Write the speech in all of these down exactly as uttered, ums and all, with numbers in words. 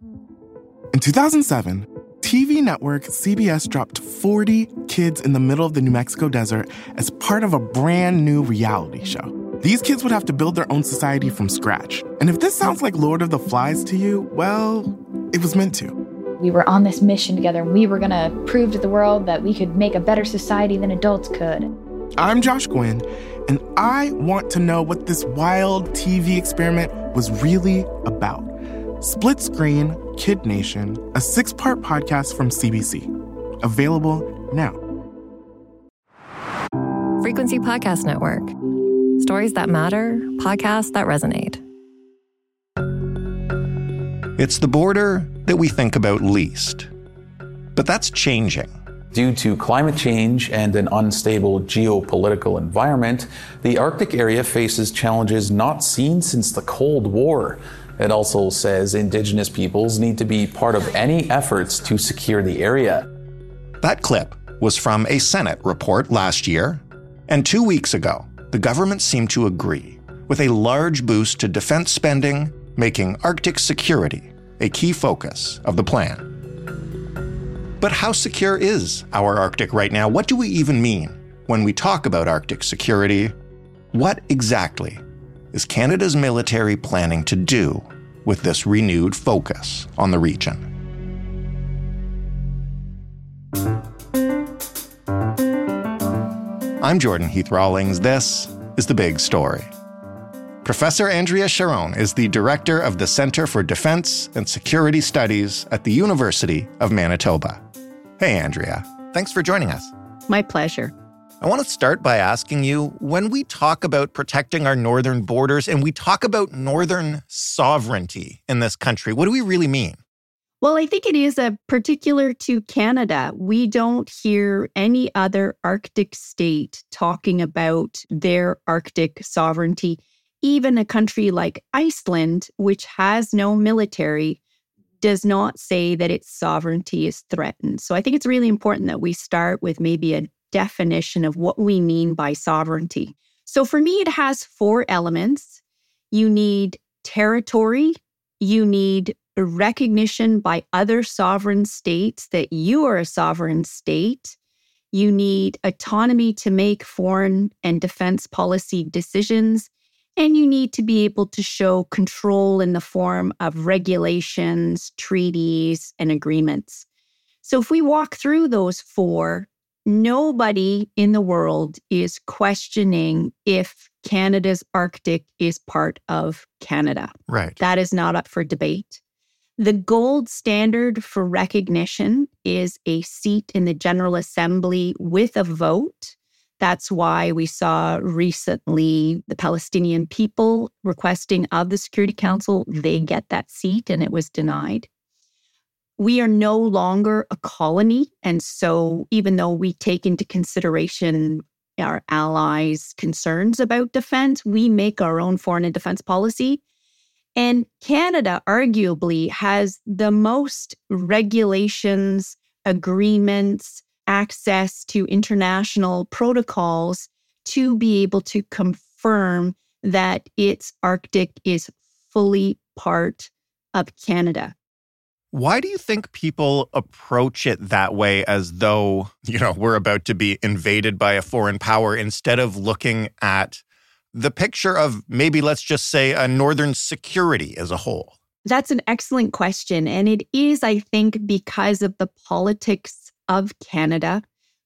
In two thousand seven, T V network C B S dropped forty kids in the middle of the New Mexico desert as part of a brand new reality show. These kids would have to build their own society from scratch. And if this sounds like Lord of the Flies to you, well, it was meant to. We were on this mission together, and we were going to prove to the world that we could make a better society than adults could. I'm Josh Gwynn, and I want to know what this wild T V experiment was really about. Split Screen, Kid Nation, a six-part podcast from C B C. Available now. Frequency Podcast Network. Stories that matter, podcasts that resonate. It's the border that we think about least. But that's changing. Due to climate change and an unstable geopolitical environment, the Arctic area faces challenges not seen since the Cold War. It also says Indigenous peoples need to be part of any efforts to secure the area. That clip was from a Senate report last year, and two weeks ago, the government seemed to agree with a large boost to defense spending, making Arctic security a key focus of the plan. But how secure is our Arctic right now? What do we even mean when we talk about Arctic security? What exactly is Canada's military planning to do with this renewed focus on the region? I'm Jordan Heath Rawlings. This is The Big Story. Professor Andrea Charron is the director of the Centre for Defense and Security Studies at the University of Manitoba. Hey, Andrea. Thanks for joining us. My pleasure. I want to start by asking you, when we talk about protecting our northern borders and we talk about northern sovereignty in this country, what do we really mean? Well, I think it is a particular to Canada. We don't hear any other Arctic state talking about their Arctic sovereignty. Even a country like Iceland, which has no military, does not say that its sovereignty is threatened. So I think it's really important that we start with maybe a definition of what we mean by sovereignty. So for me, it has four elements. You need territory. You need recognition by other sovereign states that you are a sovereign state. You need autonomy to make foreign and defense policy decisions. And you need to be able to show control in the form of regulations, treaties, and agreements. So if we walk through those four, nobody in the world is questioning if Canada's Arctic is part of Canada. Right. That is not up for debate. The gold standard for recognition is a seat in the General Assembly with a vote. That's why we saw recently the Palestinian people requesting of the Security Council, they get that seat, and it was denied. We are no longer a colony. And so even though we take into consideration our allies' concerns about defense, we make our own foreign and defense policy. And Canada arguably has the most regulations, agreements, access to international protocols to be able to confirm that its Arctic is fully part of Canada. Why do you think people approach it that way, as though, you know, we're about to be invaded by a foreign power, instead of looking at the picture of maybe, let's just say, a northern security as a whole? That's an excellent question. And it is, I think, because of the politics of Canada.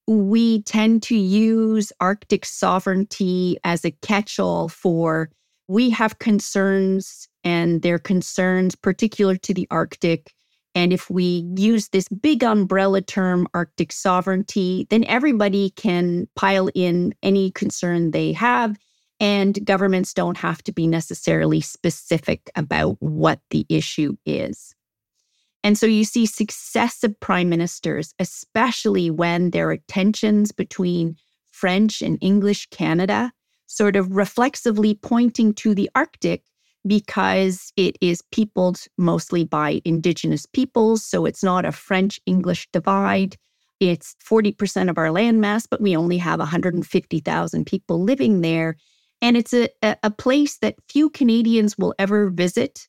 We tend to use Arctic sovereignty as a catch-all for, we have concerns, and they're concerns particular to the Arctic. And if we use this big umbrella term, Arctic sovereignty, then everybody can pile in any concern they have, and governments don't have to be necessarily specific about what the issue is. And so you see successive prime ministers, especially when there are tensions between French and English Canada, sort of reflexively pointing to the Arctic because it is peopled mostly by Indigenous peoples. So it's not a French-English divide. It's forty percent of our landmass, but we only have one hundred fifty thousand people living there. And it's a, a place that few Canadians will ever visit.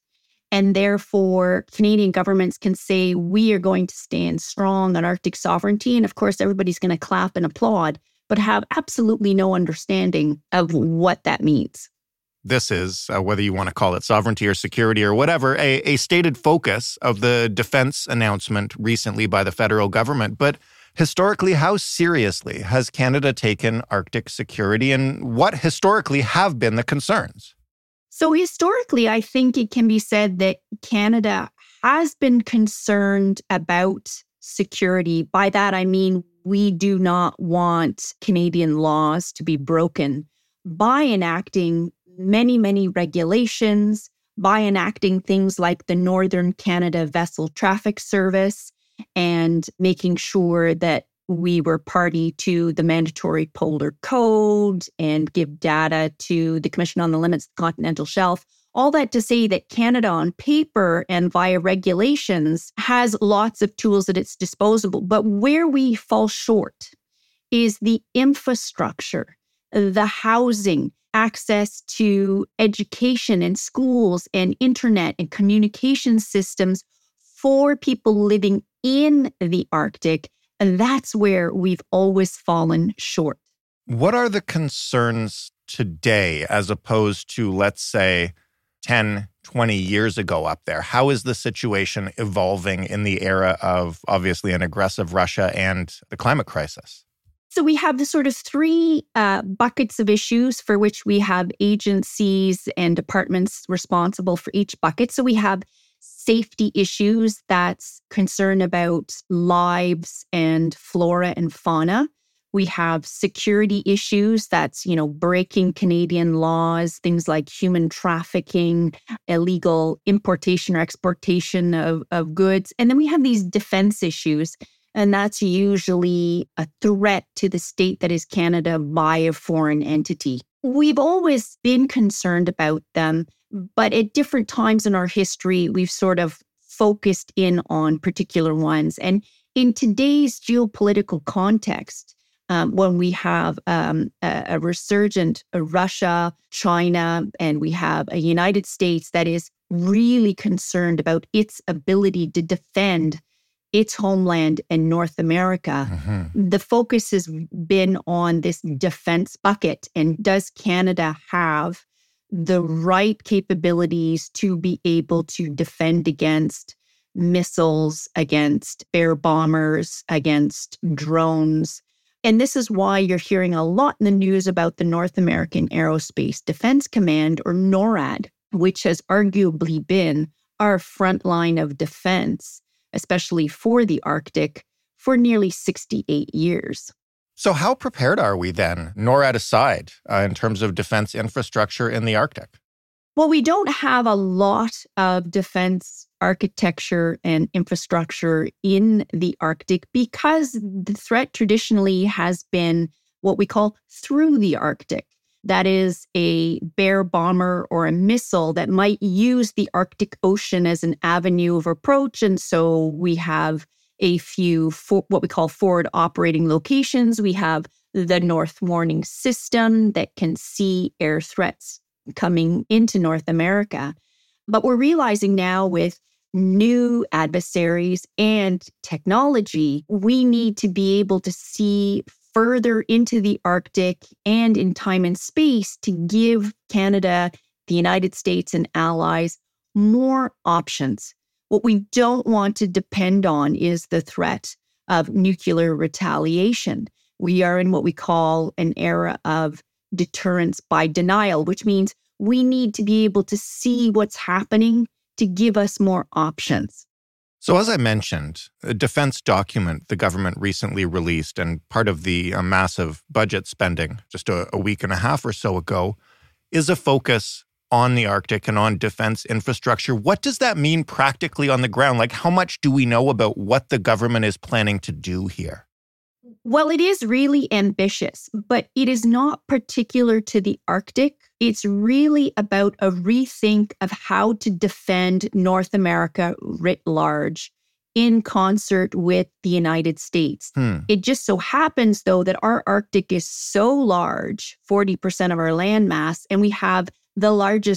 And therefore, Canadian governments can say, we are going to stand strong on Arctic sovereignty. And of course, everybody's going to clap and applaud, but have absolutely no understanding of what that means. This is, uh, whether you want to call it sovereignty or security or whatever, a, a stated focus of the defense announcement recently by the federal government. But historically, how seriously has Canada taken Arctic security, and what historically have been the concerns? So historically, I think it can be said that Canada has been concerned about security. By that, I mean, we do not want Canadian laws to be broken by enacting many, many regulations, by enacting things like the Northern Canada Vessel Traffic Service, and making sure that we were party to the mandatory polar code and give data to the Commission on the Limits of the Continental Shelf. All that to say that Canada on paper and via regulations has lots of tools at its disposal. But where we fall short is the infrastructure, the housing, access to education and schools and internet and communication systems for people living in the Arctic. And that's where we've always fallen short. What are the concerns today as opposed to, let's say, ten, twenty years ago up there? How is the situation evolving in the era of, obviously, an aggressive Russia and the climate crisis? So we have the sort of three uh, buckets of issues for which we have agencies and departments responsible for each bucket. So we have safety issues, that's concern about lives and flora and fauna. We have security issues, that's, you know, breaking Canadian laws, things like human trafficking, illegal importation or exportation of, of goods. And then we have these defense issues, and that's usually a threat to the state that is Canada by a foreign entity. We've always been concerned about them, but at different times in our history, we've sort of focused in on particular ones. And in today's geopolitical context, um, when we have um, a, a resurgent a Russia, China, and we have a United States that is really concerned about its ability to defend its homeland in North America, mm-hmm. the focus has been on this defense bucket. And does Canada have the right capabilities to be able to defend against missiles, against air bombers, against drones? And this is why you're hearing a lot in the news about the North American Aerospace Defense Command, or NORAD, which has arguably been our front line of defense, especially for the Arctic, for nearly sixty-eight years. So how prepared are we then, NORAD aside, uh, in terms of defense infrastructure in the Arctic? Well, we don't have a lot of defense architecture and infrastructure in the Arctic because the threat traditionally has been what we call through the Arctic. That is a bear bomber or a missile that might use the Arctic Ocean as an avenue of approach. And so we have a few for, what we call forward operating locations. We have the North Warning System that can see air threats coming into North America. But we're realizing now with new adversaries and technology, we need to be able to see further into the Arctic and in time and space to give Canada, the United States, and allies more options. What we don't want to depend on is the threat of nuclear retaliation. We are in what we call an era of deterrence by denial, which means we need to be able to see what's happening to give us more options. So as I mentioned, a defense document the government recently released, and part of the uh, massive budget spending just a, a week and a half or so ago, is a focus on the Arctic and on defense infrastructure. What does that mean practically on the ground? Like, how much do we know about what the government is planning to do here? Well, it is really ambitious, but it is not particular to the Arctic. It's really about a rethink of how to defend North America writ large in concert with the United States. Hmm. It just so happens, though, that our Arctic is so large, forty percent of our landmass, and we have the largest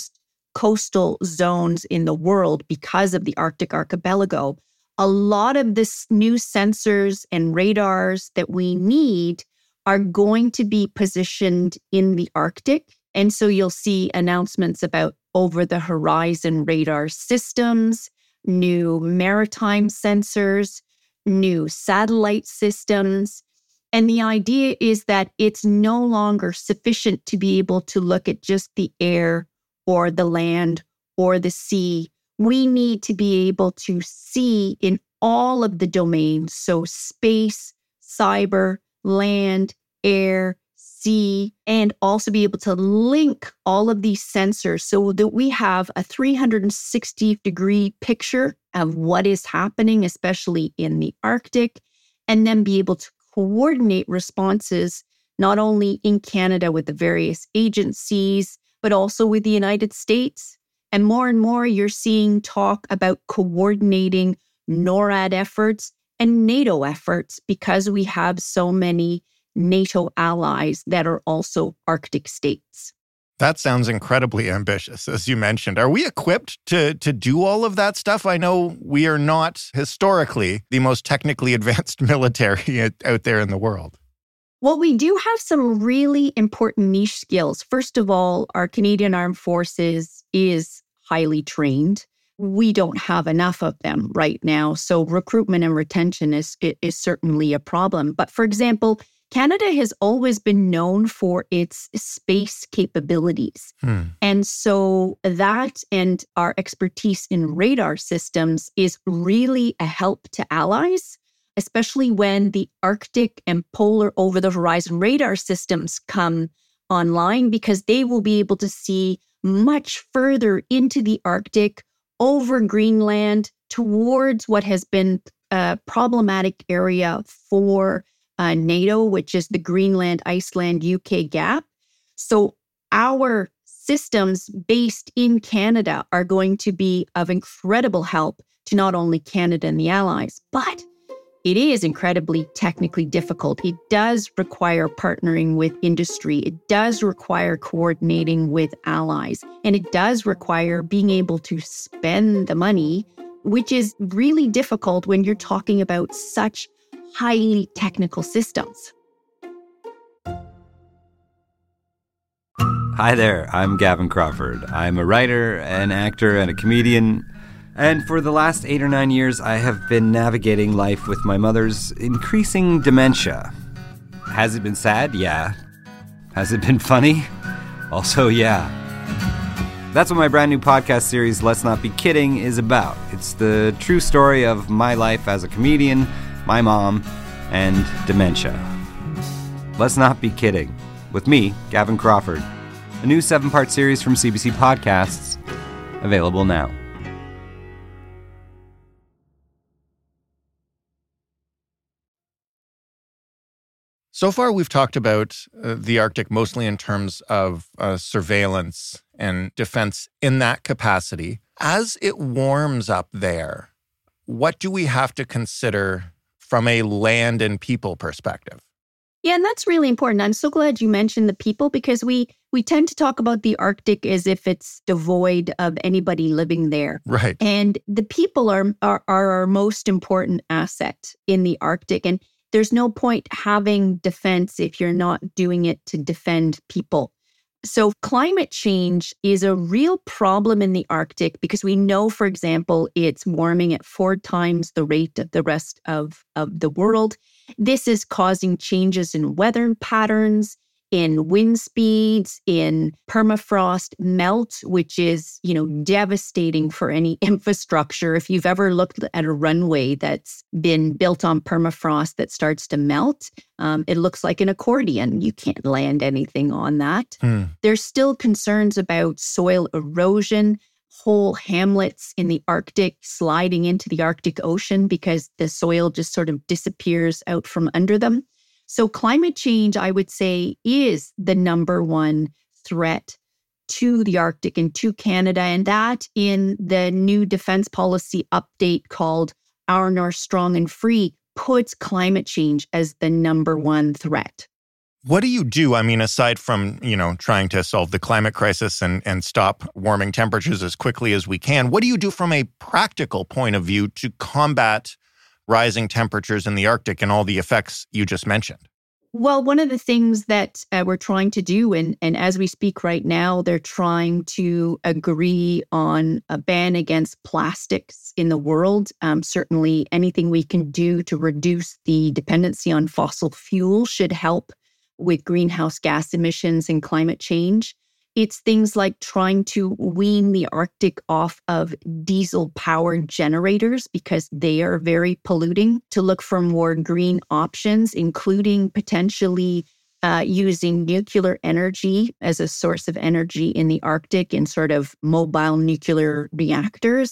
coastal zones in the world because of the Arctic archipelago. A lot of this new sensors and radars that we need are going to be positioned in the Arctic. And so you'll see announcements about over-the-horizon radar systems, new maritime sensors, new satellite systems. And the idea is that it's no longer sufficient to be able to look at just the air or the land or the sea. We need to be able to see in all of the domains, so space, cyber, land, air, sea, and also be able to link all of these sensors so that we have a three hundred sixty degree picture of what is happening, especially in the Arctic, and then be able to coordinate responses, not only in Canada with the various agencies, but also with the United States. And more and more, you're seeing talk about coordinating NORAD efforts and NATO efforts because we have so many NATO allies that are also Arctic states. That sounds incredibly ambitious, as you mentioned. Are we equipped to, to do all of that stuff? I know we are not historically the most technically advanced military out there in the world. Well, we do have some really important niche skills. First of all, our Canadian Armed Forces is highly trained. We don't have enough of them right now. So recruitment and retention is, is certainly a problem. But for example, Canada has always been known for its space capabilities. Hmm. And so that and our expertise in radar systems is really a help to allies, especially when the Arctic and polar over-the-horizon radar systems come online, because they will be able to see much further into the Arctic, over Greenland, towards what has been a problematic area for Uh, NATO, which is the Greenland, Iceland, U K gap. So our systems based in Canada are going to be of incredible help to not only Canada and the allies, but it is incredibly technically difficult. It does require partnering with industry. It does require coordinating with allies. And it does require being able to spend the money, which is really difficult when you're talking about such highly technical systems. Hi there, I'm Gavin Crawford. I'm a writer, an actor, and a comedian. And for the last eight or nine years, I have been navigating life with my mother's increasing dementia. Has it been sad? Yeah. Has it been funny? Also, yeah. That's what my brand new podcast series, Let's Not Be Kidding, is about. It's the true story of my life as a comedian, my mom, and dementia. Let's Not Be Kidding, with me, Gavin Crawford. A new seven-part series from C B C Podcasts, available now. So far, we've talked about uh, the Arctic mostly in terms of uh, surveillance and defense in that capacity. As it warms up there, what do we have to consider from a land and people perspective? Yeah, and that's really important. I'm so glad you mentioned the people, because we we tend to talk about the Arctic as if it's devoid of anybody living there. Right. And the people are, are, are our most important asset in the Arctic. And there's no point having defense if you're not doing it to defend people. So climate change is a real problem in the Arctic because we know, for example, it's warming at four times the rate of the rest of, of the world. This is causing changes in weather patterns, in wind speeds, in permafrost melt, which is, you know, devastating for any infrastructure. If you've ever looked at a runway that's been built on permafrost that starts to melt, um, it looks like an accordion. You can't land anything on that. Mm. There's still concerns about soil erosion, whole hamlets in the Arctic sliding into the Arctic Ocean because the soil just sort of disappears out from under them. So climate change, I would say, is the number one threat to the Arctic and to Canada. And that in the new defense policy update called Our North Strong and Free puts climate change as the number one threat. What do you do? I mean, aside from, you know, trying to solve the climate crisis and, and stop warming temperatures as quickly as we can, what do you do from a practical point of view to combat rising temperatures in the Arctic and all the effects you just mentioned? Well, one of the things that uh, we're trying to do, and, and as we speak right now, they're trying to agree on a ban against plastics in the world. Um, certainly anything we can do to reduce the dependency on fossil fuel should help with greenhouse gas emissions and climate change. It's things like trying to wean the Arctic off of diesel-powered generators because they are very polluting, to look for more green options, including potentially uh, using nuclear energy as a source of energy in the Arctic in sort of mobile nuclear reactors.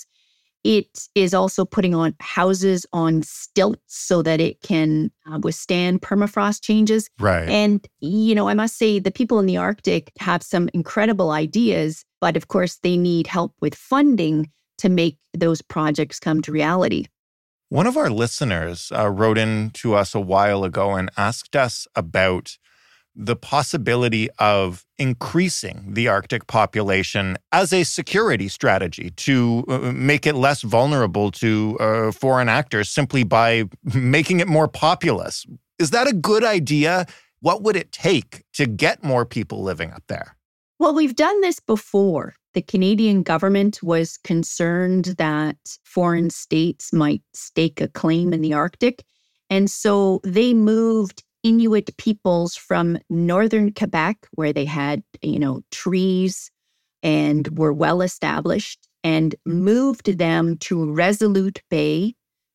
It is also putting on houses on stilts so that it can uh, withstand permafrost changes. Right. And, you know, I must say the people in the Arctic have some incredible ideas, but of course they need help with funding to make those projects come to reality. One of our listeners uh, wrote in to us a while ago and asked us about the possibility of increasing the Arctic population as a security strategy to uh, make it less vulnerable to uh, foreign actors simply by making it more populous. Is that a good idea? What would it take to get more people living up there? Well, we've done this before. The Canadian government was concerned that foreign states might stake a claim in the Arctic. And so they moved Inuit peoples from northern Quebec, where they had, you know, trees and were well established, and moved them to Resolute Bay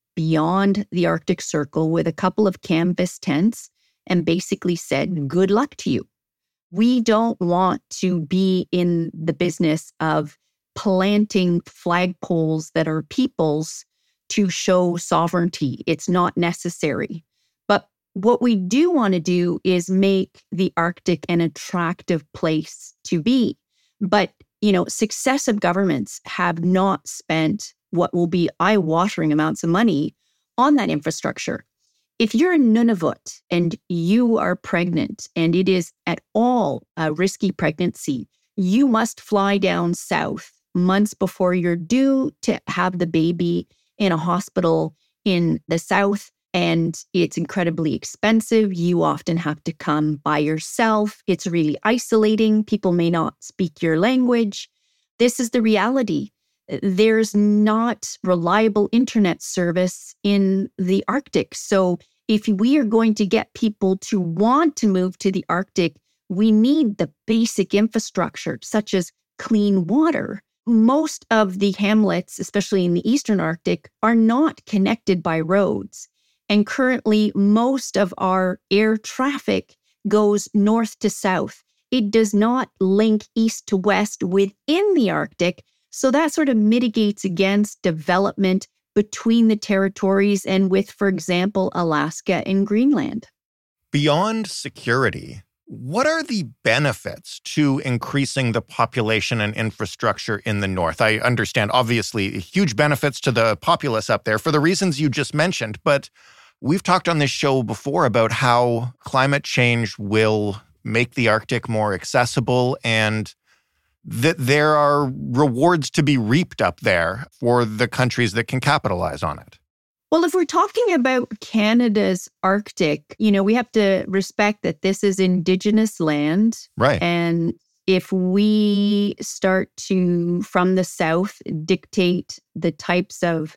beyond the Arctic Circle with a couple of canvas tents and basically said, good luck to you. We don't want to be in the business of planting flagpoles that are peoples to show sovereignty. It's not necessary. But what we do want to do is make the Arctic an attractive place to be. But, you know, successive governments have not spent what will be eye-watering amounts of money on that infrastructure. If you're in Nunavut and you are pregnant and it is at all a risky pregnancy, you must fly down south months before you're due to have the baby in a hospital in the south. And it's incredibly expensive. You often have to come by yourself. It's really isolating. People may not speak your language. This is the reality. There's not reliable internet service in the Arctic. So if we are going to get people to want to move to the Arctic, we need the basic infrastructure, such as clean water. Most of the hamlets, especially in the Eastern Arctic, are not connected by roads. And currently, most of our air traffic goes north to south. It does not link east to west within the Arctic. So that sort of mitigates against development between the territories and with, for example, Alaska and Greenland. Beyond security, what are the benefits to increasing the population and infrastructure in the North? I understand, obviously, huge benefits to the populace up there for the reasons you just mentioned, but we've talked on this show before about how climate change will make the Arctic more accessible and that there are rewards to be reaped up there for the countries that can capitalize on it. Well, if we're talking about Canada's Arctic, you know, we have to respect that this is Indigenous land. Right. And if we start to, from the South, dictate the types of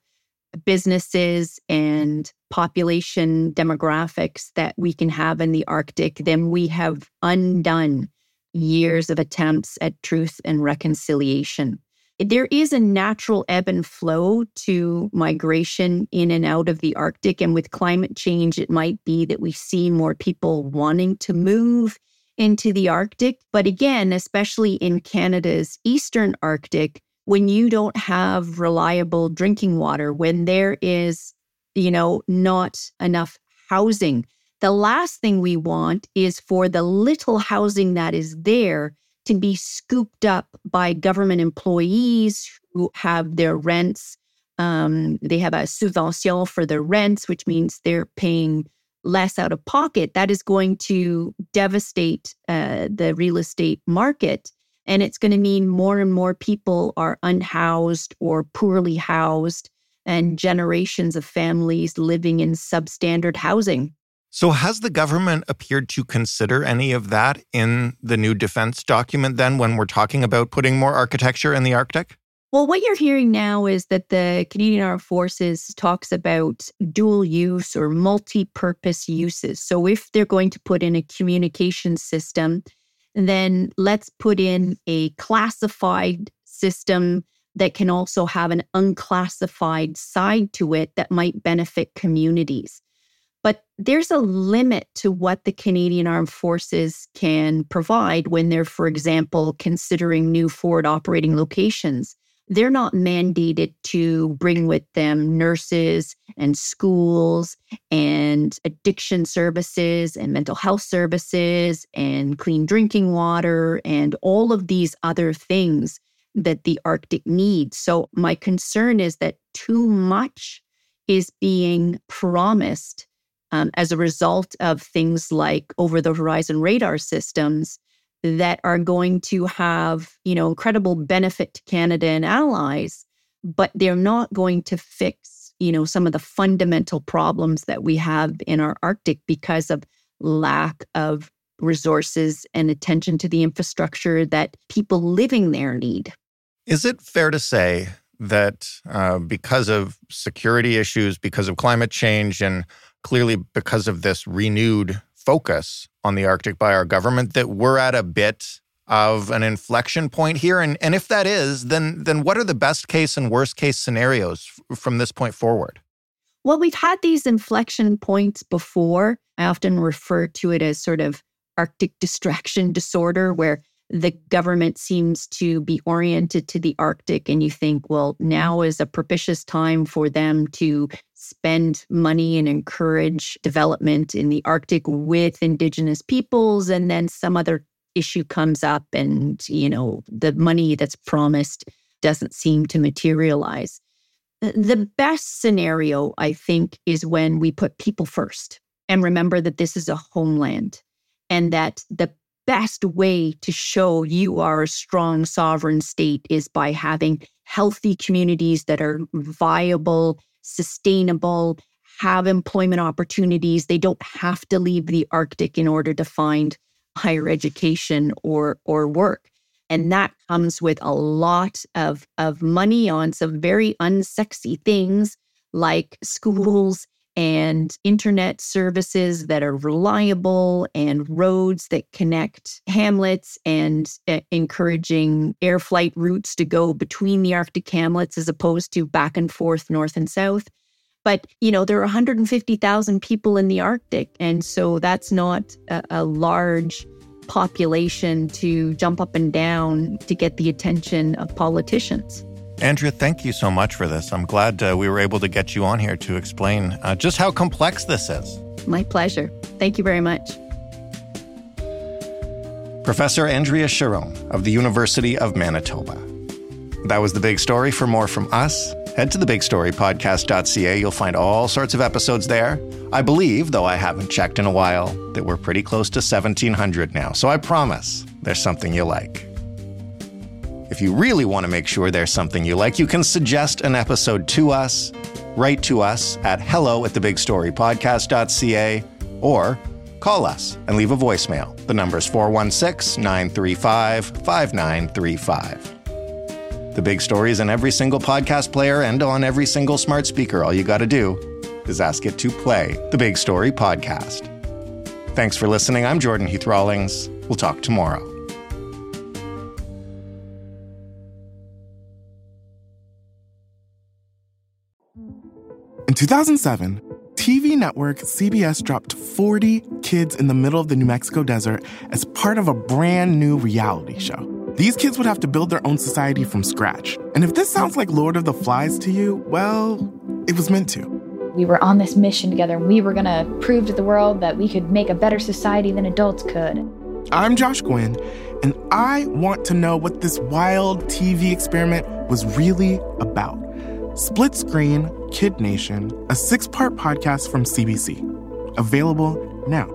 businesses and population demographics that we can have in the Arctic, then we have undone years of attempts at truth and reconciliation. There is a natural ebb and flow to migration in and out of the Arctic. And with climate change, it might be that we see more people wanting to move into the Arctic. But again, especially in Canada's Eastern Arctic, when you don't have reliable drinking water, when there is, you know, not enough housing, the last thing we want is for the little housing that is there to be scooped up by government employees who have their rents. Um, they have a subvention for their rents, which means they're paying less out of pocket, that is going to devastate uh, the real estate market. And it's going to mean more and more people are unhoused or poorly housed, and generations of families living in substandard housing. So has the government appeared to consider any of that in the new defense document then when we're talking about putting more architecture in the Arctic? Well, what you're hearing now is that the Canadian Armed Forces talks about dual use or multi-purpose uses. So if they're going to put in a communication system, then let's put in a classified system that can also have an unclassified side to it that might benefit communities. But there's a limit to what the Canadian Armed Forces can provide when they're, for example, considering new forward operating locations. They're not mandated to bring with them nurses and schools and addiction services and mental health services and clean drinking water and all of these other things that the Arctic needs. So my concern is that too much is being promised um, as a result of things like over-the-horizon radar systems that are going to have, you know, incredible benefit to Canada and allies, but they're not going to fix, you know, some of the fundamental problems that we have in our Arctic because of lack of resources and attention to the infrastructure that people living there need. Is it fair to say that uh, because of security issues, because of climate change, and clearly because of this renewed focus on the Arctic by our government, that we're at a bit of an inflection point here? And, and if that is, then, then what are the best case and worst case scenarios f- from this point forward? Well, we've had these inflection points before. I often refer to it as sort of Arctic distraction disorder, where the government seems to be oriented to the Arctic, and you think, well, now is a propitious time for them to spend money and encourage development in the Arctic with Indigenous peoples, and then some other issue comes up and, you know, the money that's promised doesn't seem to materialize. The best scenario, I think, is when we put people first and remember that this is a homeland, and that the best way to show you are a strong sovereign state is by having healthy communities that are viable, sustainable, have employment opportunities. They don't have to leave the Arctic in order to find higher education or or work. And that comes with a lot of, of money on some very unsexy things like schools and internet services that are reliable and roads that connect hamlets and uh, encouraging air flight routes to go between the Arctic hamlets as opposed to back and forth, north and south. But, you know, there are one hundred fifty thousand people in the Arctic. And so that's not a, a large population to jump up and down to get the attention of politicians. Andrea, thank you so much for this. I'm glad uh, we were able to get you on here to explain uh, just how complex this is. My pleasure. Thank you very much. Professor Andrea Charron of the University of Manitoba. That was The Big Story. For more from us, head to the big story podcast dot c a. You'll find all sorts of episodes there. I believe, though I haven't checked in a while, that we're pretty close to seventeen hundred now. So I promise there's something you like. If you really want to make sure there's something you like, you can suggest an episode to us, write to us at hello at the big story podcast dot c a, or call us and leave a voicemail. The number's four one six, nine three five, five nine three five. The Big Story is in every single podcast player and on every single smart speaker. All you got to do is ask it to play The Big Story Podcast. Thanks for listening. I'm Jordan Heath Rawlings. We'll talk tomorrow. In two thousand seven, T V network C B S dropped forty kids in the middle of the New Mexico desert as part of a brand new reality show. These kids would have to build their own society from scratch. And if this sounds like Lord of the Flies to you, well, it was meant to. We were on this mission together, and we were going to prove to the world that we could make a better society than adults could. I'm Josh Gwynn, and I want to know what this wild T V experiment was really about. Split Screen, Kid Nation, a six-part podcast from C B C. Available now.